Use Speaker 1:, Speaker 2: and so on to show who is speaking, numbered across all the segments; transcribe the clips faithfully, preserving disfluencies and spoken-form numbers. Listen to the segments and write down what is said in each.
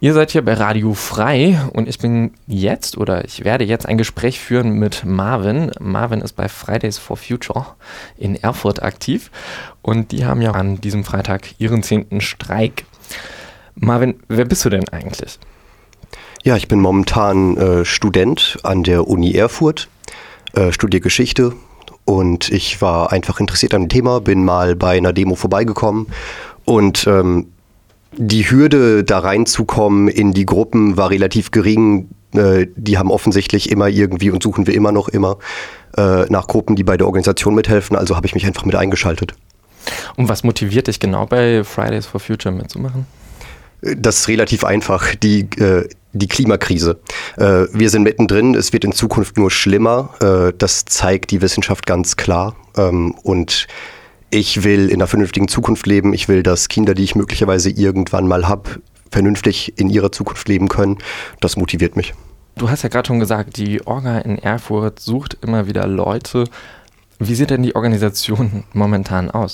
Speaker 1: Ihr seid hier bei Radio Frei und ich bin jetzt oder ich werde jetzt ein Gespräch führen mit Marvin. Marvin ist bei Fridays for Future in Erfurt aktiv und die haben ja an diesem Freitag ihren zehnten Streik. Marvin, wer bist du denn eigentlich?
Speaker 2: Ja, ich bin momentan äh, Student an der Uni Erfurt, äh, studiere Geschichte und ich war einfach interessiert an dem Thema, bin mal bei einer Demo vorbeigekommen und ähm, die Hürde, da reinzukommen in die Gruppen, war relativ gering. Äh, die haben offensichtlich immer irgendwie und suchen wir immer noch immer äh, nach Gruppen, die bei der Organisation mithelfen. Also habe ich mich einfach mit eingeschaltet.
Speaker 1: Und was motiviert dich genau bei Fridays for Future mitzumachen?
Speaker 2: Das ist relativ einfach, die, äh, die Klimakrise. Äh, wir sind mittendrin, es wird in Zukunft nur schlimmer. Äh, das zeigt die Wissenschaft ganz klar. Ähm, und ich will in einer vernünftigen Zukunft leben. Ich will, dass Kinder, die ich möglicherweise irgendwann mal habe, vernünftig in ihrer Zukunft leben können. Das motiviert mich.
Speaker 1: Du hast ja gerade schon gesagt, die Orga in Erfurt sucht immer wieder Leute. Wie sieht denn die Organisation momentan aus?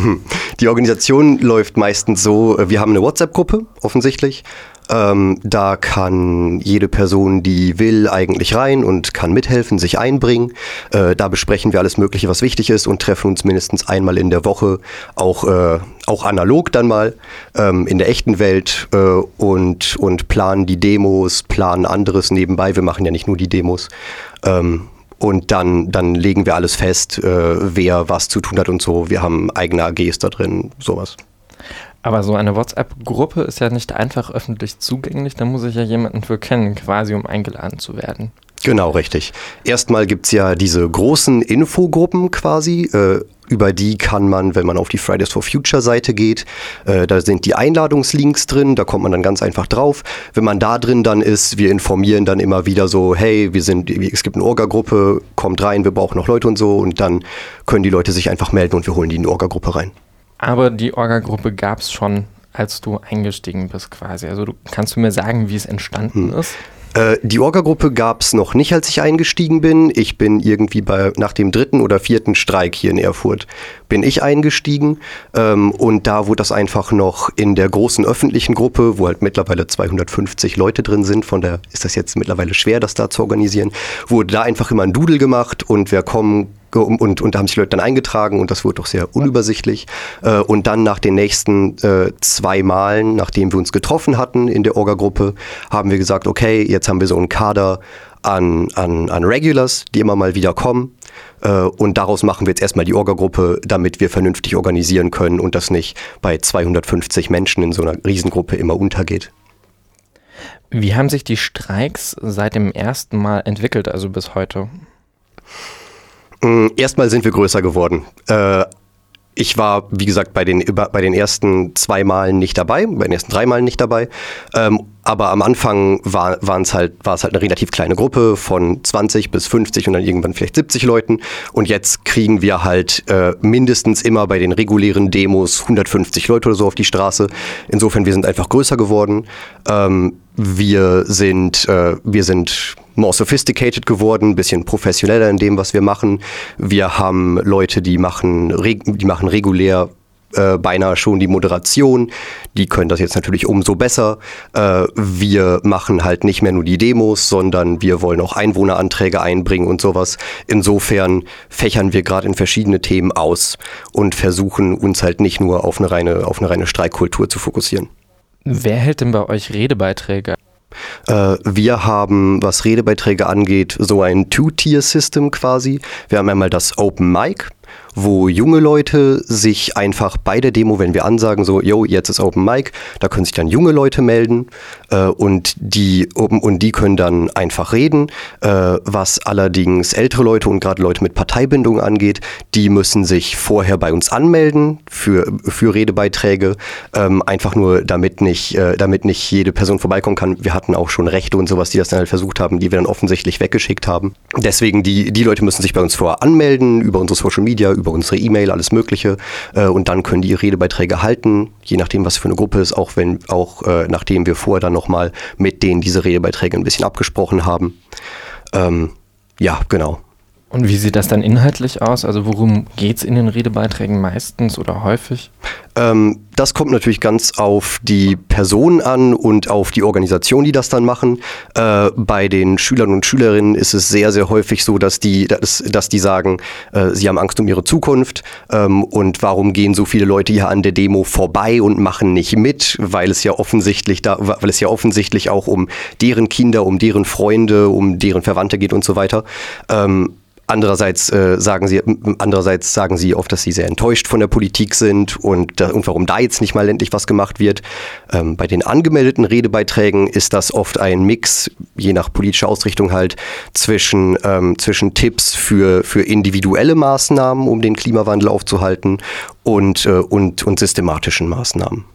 Speaker 2: Die Organisation läuft meistens so, wir haben eine WhatsApp-Gruppe, offensichtlich. Ähm, da kann jede Person, die will, eigentlich rein und kann mithelfen, sich einbringen. Äh, da besprechen wir alles Mögliche, was wichtig ist und treffen uns mindestens einmal in der Woche, auch, äh, auch analog dann mal, ähm, in der echten Welt äh, und, und planen die Demos, planen anderes nebenbei. Wir machen ja nicht nur die Demos. Ähm, Und dann, dann legen wir alles fest, äh, wer was zu tun hat und so. Wir haben eigene A Gs da drin, sowas.
Speaker 1: Aber so eine WhatsApp-Gruppe ist ja nicht einfach öffentlich zugänglich. Da muss ich ja jemanden für kennen, quasi um eingeladen zu werden.
Speaker 2: Genau, richtig. Erstmal gibt's ja diese großen Infogruppen quasi, äh, über die kann man, wenn man auf die Fridays for Future Seite geht, äh, da sind die Einladungslinks drin, da kommt man dann ganz einfach drauf. Wenn man da drin dann ist, wir informieren dann immer wieder so, hey, wir sind, es gibt eine Orga-Gruppe, kommt rein, wir brauchen noch Leute und so und dann können die Leute sich einfach melden und wir holen die in die Orga-Gruppe rein.
Speaker 1: Aber die Orga-Gruppe gab's schon, als du eingestiegen bist quasi. Also du, kannst du mir sagen, wie es entstanden hm. ist?
Speaker 2: Die Orga-Gruppe gab es noch nicht, als ich eingestiegen bin. Ich bin irgendwie bei nach dem dritten oder vierten Streik hier in Erfurt bin ich eingestiegen. Ähm, und da wurde das einfach noch in der großen öffentlichen Gruppe, wo halt mittlerweile zweihundertfünfzig Leute drin sind, von der ist das jetzt mittlerweile schwer, das da zu organisieren, wurde da einfach immer ein Doodle gemacht und wer kommen Und, und, und da haben sich Leute dann eingetragen und das wurde doch sehr unübersichtlich. Äh, und dann nach den nächsten äh, zwei Malen, nachdem wir uns getroffen hatten in der Orga-Gruppe, haben wir gesagt, okay, jetzt haben wir so einen Kader an, an, an Regulars, die immer mal wieder kommen. Äh, und daraus machen wir jetzt erstmal die Orga-Gruppe, damit wir vernünftig organisieren können und das nicht bei zweihundertfünfzig Menschen in so einer Riesengruppe immer untergeht.
Speaker 1: Wie haben sich die Streiks seit dem ersten Mal entwickelt, also bis heute?
Speaker 2: Erstmal sind wir größer geworden. Äh, ich war, wie gesagt, bei den, bei den ersten zwei Malen nicht dabei, bei den ersten drei Malen nicht dabei. Ähm, aber am Anfang war es halt, war es halt eine relativ kleine Gruppe von zwanzig bis fünfzig und dann irgendwann vielleicht siebzig Leuten. Und jetzt kriegen wir halt äh, mindestens immer bei den regulären Demos hundertfünfzig Leute oder so auf die Straße. Insofern, wir sind einfach größer geworden. Ähm, wir sind, äh, wir sind more sophisticated geworden, ein bisschen professioneller in dem, was wir machen. Wir haben Leute, die machen, die machen regulär äh, beinahe schon die Moderation. Die können das jetzt natürlich umso besser. Äh, wir machen halt nicht mehr nur die Demos, sondern wir wollen auch Einwohneranträge einbringen und sowas. Insofern fächern wir gerade in verschiedene Themen aus und versuchen uns halt nicht nur auf eine reine, auf eine reine Streikkultur zu fokussieren.
Speaker 1: Wer hält denn bei euch Redebeiträge?
Speaker 2: Äh, wir haben, was Redebeiträge angeht, so ein Two-Tier-System quasi. Wir haben einmal das Open Mic, wo junge Leute sich einfach bei der Demo, wenn wir ansagen, so, yo, jetzt ist Open Mic, da können sich dann junge Leute melden äh, und, die, und die können dann einfach reden. Äh, was allerdings ältere Leute und gerade Leute mit Parteibindung angeht, die müssen sich vorher bei uns anmelden für, für Redebeiträge, ähm, einfach nur damit nicht, äh, damit nicht jede Person vorbeikommen kann. Wir hatten auch schon Rechte und sowas, die das dann halt versucht haben, die wir dann offensichtlich weggeschickt haben. Deswegen, die, die Leute müssen sich bei uns vorher anmelden, über unsere Social Media, über unsere E-Mail, alles Mögliche. Äh, und dann können die ihre Redebeiträge halten, je nachdem, was für eine Gruppe ist, auch wenn, auch äh, nachdem wir vorher dann nochmal mit denen diese Redebeiträge ein bisschen abgesprochen haben. Ähm, ja, genau.
Speaker 1: Und wie sieht das dann inhaltlich aus? Also worum geht es in den Redebeiträgen meistens oder häufig?
Speaker 2: Ähm, das kommt natürlich ganz auf die Person an und auf die Organisation, die das dann machen. Äh, bei den Schülern und Schülerinnen ist es sehr, sehr häufig so, dass die, dass, dass die sagen, äh, sie haben Angst um ihre Zukunft ähm, und warum gehen so viele Leute hier an der Demo vorbei und machen nicht mit, weil es ja offensichtlich da, weil es ja offensichtlich auch um deren Kinder, um deren Freunde, um deren Verwandte geht und so weiter. Ähm, Andererseits, äh, sagen sie, andererseits sagen sie oft, dass sie sehr enttäuscht von der Politik sind und, äh, und warum da jetzt nicht mal endlich was gemacht wird. Ähm, bei den angemeldeten Redebeiträgen ist das oft ein Mix, je nach politischer Ausrichtung halt, zwischen, ähm, zwischen Tipps für, für individuelle Maßnahmen, um den Klimawandel aufzuhalten und, äh, und, und systematischen Maßnahmen.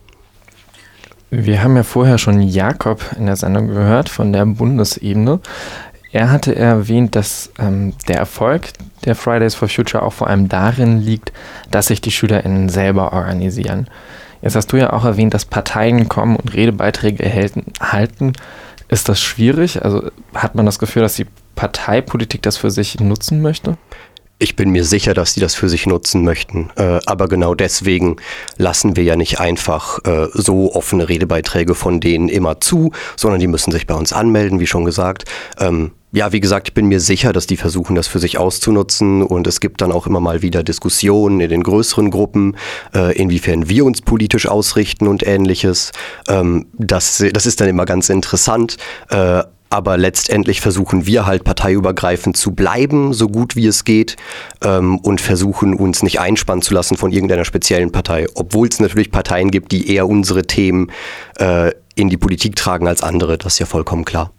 Speaker 1: Wir haben ja vorher schon Jakob in der Sendung gehört von der Bundesebene. Er hatte erwähnt, dass ähm, der Erfolg der Fridays for Future auch vor allem darin liegt, dass sich die SchülerInnen selber organisieren. Jetzt hast du ja auch erwähnt, dass Parteien kommen und Redebeiträge erhalten, halten. Ist das schwierig? Also hat man das Gefühl, dass die Parteipolitik das für sich nutzen möchte?
Speaker 2: Ich bin mir sicher, dass die das für sich nutzen möchten. Äh, aber genau deswegen lassen wir ja nicht einfach äh, so offene Redebeiträge von denen immer zu, sondern die müssen sich bei uns anmelden, wie schon gesagt. Ähm, ja, wie gesagt, ich bin mir sicher, dass die versuchen, das für sich auszunutzen. Und es gibt dann auch immer mal wieder Diskussionen in den größeren Gruppen, äh, inwiefern wir uns politisch ausrichten und Ähnliches. Ähm, das, das ist dann immer ganz interessant. Äh, Aber letztendlich versuchen wir halt parteiübergreifend zu bleiben, so gut wie es geht, ähm, und versuchen uns nicht einspannen zu lassen von irgendeiner speziellen Partei. Obwohl es natürlich Parteien gibt, die eher unsere Themen äh, in die Politik tragen als andere, das ist ja vollkommen klar.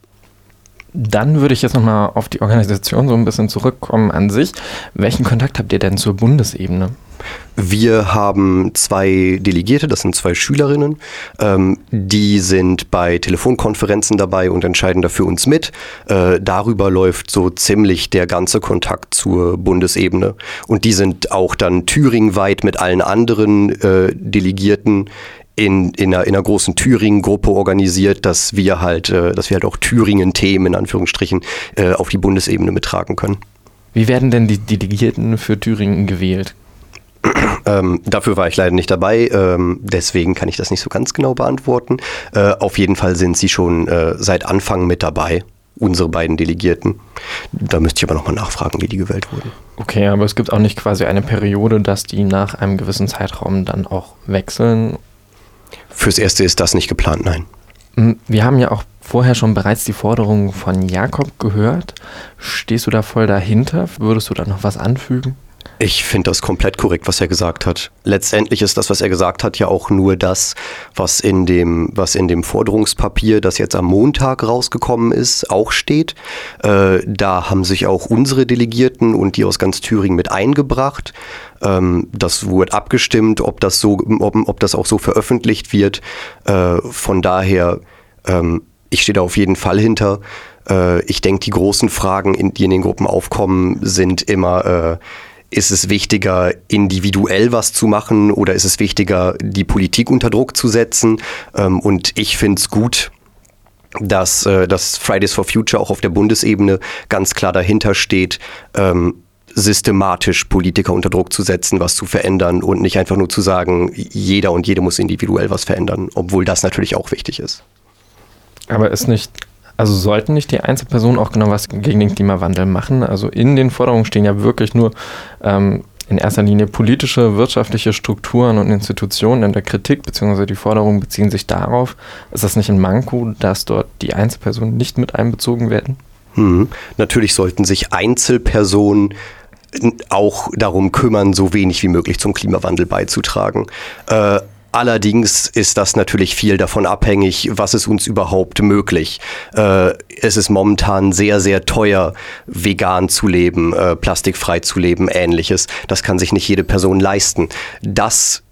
Speaker 1: Dann würde ich jetzt nochmal auf die Organisation so ein bisschen zurückkommen an sich. Welchen Kontakt habt ihr denn zur Bundesebene?
Speaker 2: Wir haben zwei Delegierte, das sind zwei Schülerinnen, ähm, die sind bei Telefonkonferenzen dabei und entscheiden da für uns mit. Äh, darüber läuft so ziemlich der ganze Kontakt zur Bundesebene. Und die sind auch dann thüringweit mit allen anderen äh, Delegierten in, in, einer, in einer großen Thüringen-Gruppe organisiert, dass wir halt, äh, dass wir halt auch Thüringen-Themen in Anführungsstrichen äh, auf die Bundesebene mittragen können.
Speaker 1: Wie werden denn die Delegierten für Thüringen gewählt?
Speaker 2: Ähm, dafür war ich leider nicht dabei, ähm, deswegen kann ich das nicht so ganz genau beantworten. Äh, auf jeden Fall sind sie schon äh, seit Anfang mit dabei, unsere beiden Delegierten. Da müsste ich aber nochmal nachfragen, wie die gewählt wurden.
Speaker 1: Okay, aber es gibt auch nicht quasi eine Periode, dass die nach einem gewissen Zeitraum dann auch wechseln?
Speaker 2: Fürs Erste ist das nicht geplant, nein.
Speaker 1: Wir haben ja auch vorher schon bereits die Forderungen von Jakob gehört. Stehst du da voll dahinter? Würdest du da noch was anfügen?
Speaker 2: Ich finde das komplett korrekt, was er gesagt hat. Letztendlich ist das, was er gesagt hat, ja auch nur das, was in dem, was in dem Forderungspapier, das jetzt am Montag rausgekommen ist, auch steht. Äh, da haben sich auch unsere Delegierten und die aus ganz Thüringen mit eingebracht. Ähm, das wurde abgestimmt, ob das so, ob, ob das auch so veröffentlicht wird. Äh, von daher, ähm, ich stehe da auf jeden Fall hinter. Äh, ich denke, die großen Fragen, in, die in den Gruppen aufkommen, sind immer äh, ist es wichtiger, individuell was zu machen oder ist es wichtiger, die Politik unter Druck zu setzen? Und ich finde es gut, dass, dass Fridays for Future auch auf der Bundesebene ganz klar dahinter steht, systematisch Politiker unter Druck zu setzen, was zu verändern und nicht einfach nur zu sagen, jeder und jede muss individuell was verändern, obwohl das natürlich auch wichtig ist.
Speaker 1: Aber ist nicht... Also sollten nicht die Einzelpersonen auch genau was gegen den Klimawandel machen? Also in den Forderungen stehen ja wirklich nur ähm, in erster Linie politische, wirtschaftliche Strukturen und Institutionen in der Kritik, beziehungsweise die Forderungen beziehen sich darauf. Ist das nicht ein Manko, dass dort die Einzelpersonen nicht mit einbezogen werden?
Speaker 2: Hm. Natürlich sollten sich Einzelpersonen auch darum kümmern, so wenig wie möglich zum Klimawandel beizutragen. Äh, Allerdings ist das natürlich viel davon abhängig, was ist uns überhaupt möglich. Äh, es ist momentan sehr, sehr teuer, vegan zu leben, äh, plastikfrei zu leben, Ähnliches. Das kann sich nicht jede Person leisten. Das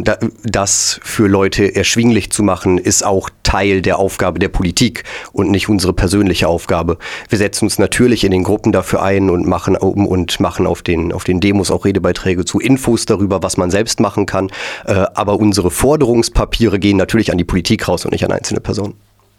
Speaker 2: Das für Leute erschwinglich zu machen, ist auch Teil der Aufgabe der Politik und nicht unsere persönliche Aufgabe. Wir setzen uns natürlich in den Gruppen dafür ein und machen, und machen auf den, auf den Demos auch Redebeiträge zu Infos darüber, was man selbst machen kann. Aber unsere Forderungspapiere gehen natürlich an die Politik raus und nicht an einzelne Personen.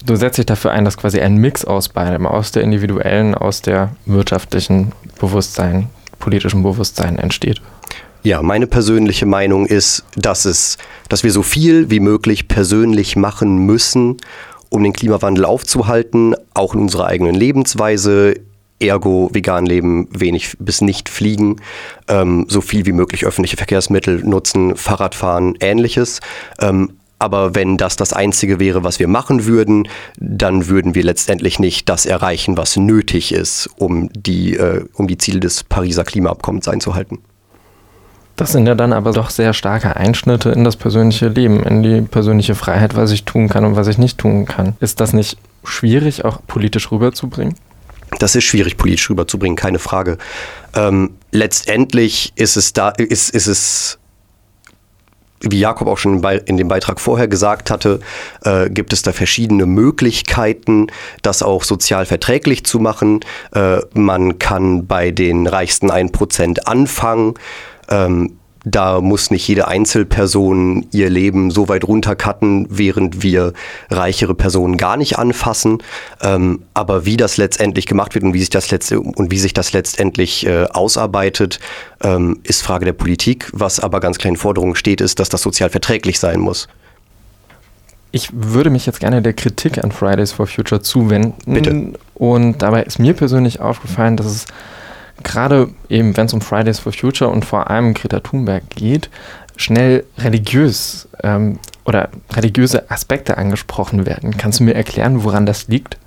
Speaker 1: Du setzt dich dafür ein, dass quasi ein Mix aus beidem, aus der individuellen, aus der wirtschaftlichen Bewusstsein, politischen Bewusstsein entsteht.
Speaker 2: Ja, meine persönliche Meinung ist, dass es, dass wir so viel wie möglich persönlich machen müssen, um den Klimawandel aufzuhalten, auch in unserer eigenen Lebensweise, ergo vegan leben, wenig bis nicht fliegen, ähm, so viel wie möglich öffentliche Verkehrsmittel nutzen, Fahrradfahren, ähnliches. Ähm, aber wenn das das Einzige wäre, was wir machen würden, dann würden wir letztendlich nicht das erreichen, was nötig ist, um die, äh, um die Ziele des Pariser Klimaabkommens einzuhalten.
Speaker 1: Das sind ja dann aber doch sehr starke Einschnitte in das persönliche Leben, in die persönliche Freiheit, was ich tun kann und was ich nicht tun kann. Ist das nicht schwierig, auch politisch rüberzubringen?
Speaker 2: Das ist schwierig, politisch rüberzubringen, keine Frage. Ähm, letztendlich ist es da, ist, ist es, wie Jakob auch schon in dem Beitrag vorher gesagt hatte, äh, gibt es da verschiedene Möglichkeiten, das auch sozial verträglich zu machen. Äh, man kann bei den reichsten ein Prozent anfangen. Ähm, da muss nicht jede Einzelperson ihr Leben so weit runtercutten, während wir reichere Personen gar nicht anfassen. Ähm, aber wie das letztendlich gemacht wird und wie sich das, letzte, und wie sich das letztendlich äh, ausarbeitet, ähm, ist Frage der Politik. Was aber ganz klar in Forderung steht, ist, dass das sozial verträglich sein muss.
Speaker 1: Ich würde mich jetzt gerne der Kritik an Fridays for Future zuwenden.
Speaker 2: Bitte.
Speaker 1: Und dabei ist mir persönlich aufgefallen, dass es gerade eben, wenn es um Fridays for Future und vor allem Greta Thunberg geht, schnell religiös ähm, oder religiöse Aspekte angesprochen werden. Kannst du mir erklären, woran das liegt?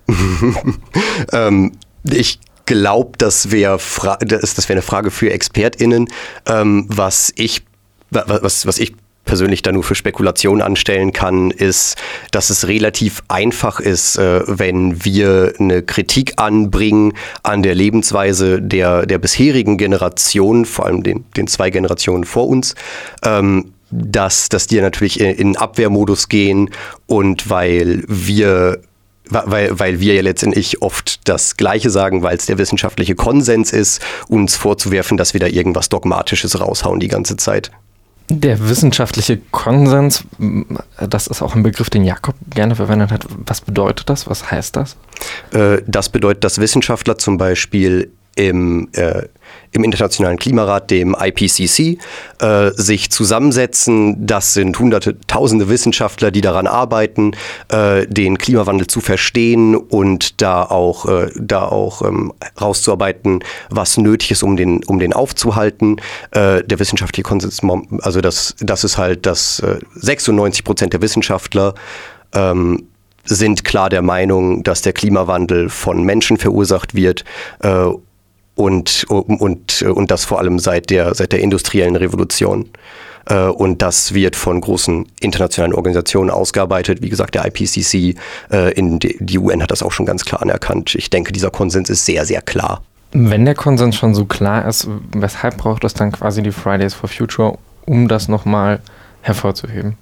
Speaker 2: ähm, ich glaube, das wäre Fra- das, das wär eine Frage für ExpertInnen. Ähm, was ich, was, was ich persönlich da nur für Spekulation anstellen kann, ist, dass es relativ einfach ist, äh, wenn wir eine Kritik anbringen an der Lebensweise der, der bisherigen Generation, vor allem den, den zwei Generationen vor uns, ähm, dass, dass die natürlich in, in Abwehrmodus gehen und weil wir Weil, weil wir ja letztendlich oft das Gleiche sagen, weil es der wissenschaftliche Konsens ist, uns vorzuwerfen, dass wir da irgendwas Dogmatisches raushauen die ganze Zeit.
Speaker 1: Der wissenschaftliche Konsens, das ist auch ein Begriff, den Jakob gerne verwendet hat. Was bedeutet das? Was heißt das?
Speaker 2: Äh, das bedeutet, dass Wissenschaftler zum Beispiel im, äh, im Internationalen Klimarat, dem I P C C, äh, sich zusammensetzen. Das sind hunderte, tausende Wissenschaftler, die daran arbeiten, äh, den Klimawandel zu verstehen und da auch, äh, da auch ähm, rauszuarbeiten, was nötig ist, um den, um den aufzuhalten. Äh, der wissenschaftliche Konsens, also das, das ist halt, dass äh, sechsundneunzig Prozent der Wissenschaftler ähm, sind klar der Meinung, dass der Klimawandel von Menschen verursacht wird, äh, Und, und, und das vor allem seit der, seit der industriellen Revolution. Und das wird von großen internationalen Organisationen ausgearbeitet. Wie gesagt, der I P C C, in die, die U N hat das auch schon ganz klar anerkannt. Ich denke, dieser Konsens ist sehr, sehr klar.
Speaker 1: Wenn der Konsens schon so klar ist, weshalb braucht es dann quasi die Fridays for Future, um das nochmal hervorzuheben?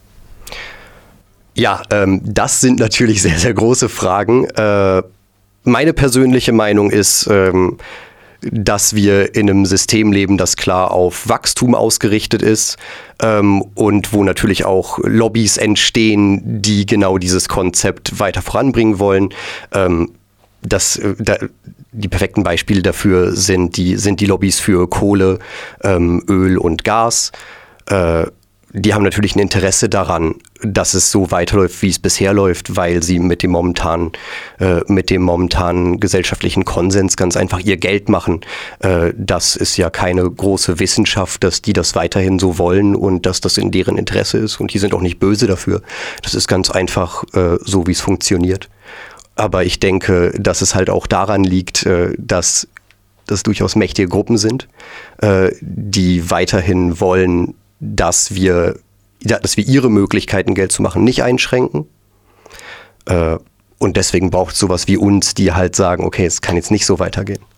Speaker 2: Ja, ähm, das sind natürlich sehr, sehr große Fragen. Äh, meine persönliche Meinung ist, ähm, dass wir in einem System leben, das klar auf Wachstum ausgerichtet ist ähm, und wo natürlich auch Lobbys entstehen, die genau dieses Konzept weiter voranbringen wollen. Ähm, das, da, die perfekten Beispiele dafür sind die, sind die Lobbys für Kohle, ähm, Öl und Gas. Äh, Die haben natürlich ein Interesse daran, dass es so weiterläuft, wie es bisher läuft, weil sie mit dem momentanen, äh, mit dem momentanen gesellschaftlichen Konsens ganz einfach ihr Geld machen. Äh, das ist ja keine große Wissenschaft, dass die das weiterhin so wollen und dass das in deren Interesse ist. Und die sind auch nicht böse dafür. Das ist ganz einfach äh, so, wie es funktioniert. Aber ich denke, dass es halt auch daran liegt, äh, dass das durchaus mächtige Gruppen sind, äh, die weiterhin wollen, dass wir, dass wir ihre Möglichkeiten, Geld zu machen, nicht einschränken. Äh, und deswegen braucht es sowas wie uns, die halt sagen, okay, es kann jetzt nicht so weitergehen.